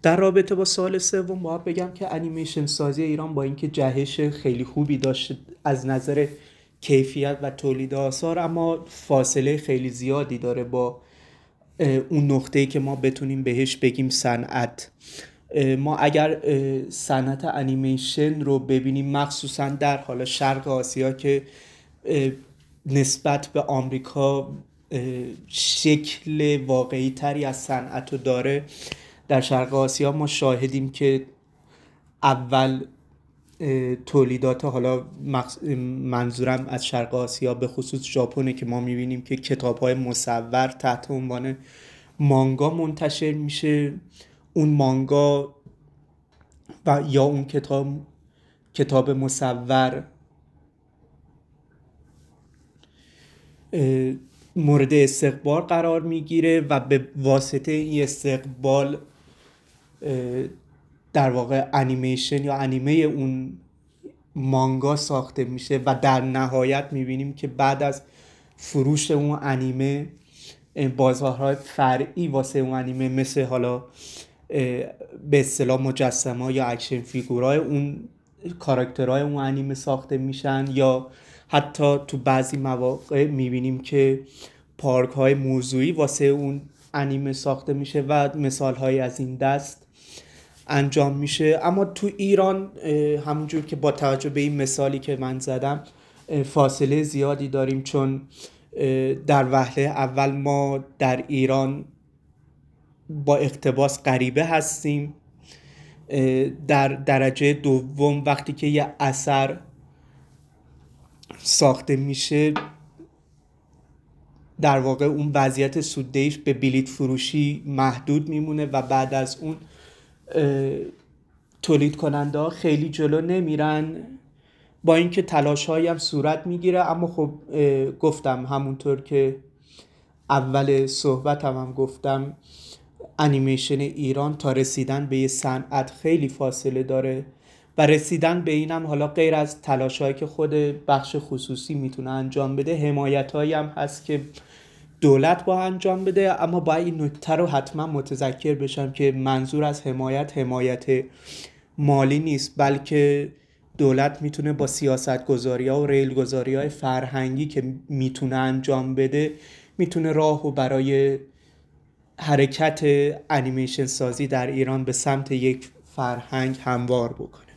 در رابطه با سوال سوم باید بگم که انیمیشن سازی ایران با اینکه جهش خیلی خوبی داشته از نظر کیفیت و تولید آثار، اما فاصله خیلی زیادی داره با اون نقطه‌ای که ما بتونیم بهش بگیم صنعت. ما اگر صنعت انیمیشن رو ببینیم، مخصوصا در حالا شرق آسیا که نسبت به آمریکا شکل واقعی تری از صنعت رو داره، در شرق آسیا ما شاهدیم که اول تولیدات، حالا منظورم از شرق آسیا به خصوص ژاپنه، که ما میبینیم که کتاب‌های مصور تحت عنوان مانگا منتشر میشه. اون مانگا و یا اون کتاب مصور مورد استقبال قرار میگیره و به واسطه این استقبال در واقع انیمیشن یا انیمه اون مانگا ساخته میشه و در نهایت میبینیم که بعد از فروش اون انیمه بازارهای فرعی واسه اون انیمه، مثل حالا به اصطلاح مجسمه یا اکشن فیگورای اون کاراکترهای اون انیمه ساخته میشن، یا حتی تو بعضی مواقع میبینیم که پارک های موضوعی واسه اون انیمه ساخته میشه و مثال های از این دست انجام میشه. اما تو ایران همونجور که با توجه به این مثالی که من زدم فاصله زیادی داریم، چون در وهله اول ما در ایران با اقتباس غریبه هستیم. در درجه دوم وقتی که یه اثر ساخته میشه، در واقع اون وضعیت سوددهیش به بلیت فروشی محدود میمونه و بعد از اون تولید کننده ها خیلی جلو نمیرن، با اینکه تلاش هایی هم صورت میگیره. اما خب گفتم همونطور که اول صحبت هم گفتم، انیمیشن ایران تا رسیدن به یه صنعت خیلی فاصله داره و رسیدن به اینم حالا غیر از تلاش هایی که خود بخش خصوصی میتونه انجام بده، حمایت هایی هم هست که دولت با انجام بده. اما باید این نکته رو حتما متذکر بشم که منظور از حمایت مالی نیست، بلکه دولت میتونه با سیاست گذاری ها و ریل گذاری های فرهنگی که میتونه انجام بده، میتونه راهو برای حرکت انیمیشن سازی در ایران به سمت یک فرهنگ هموار بکنه.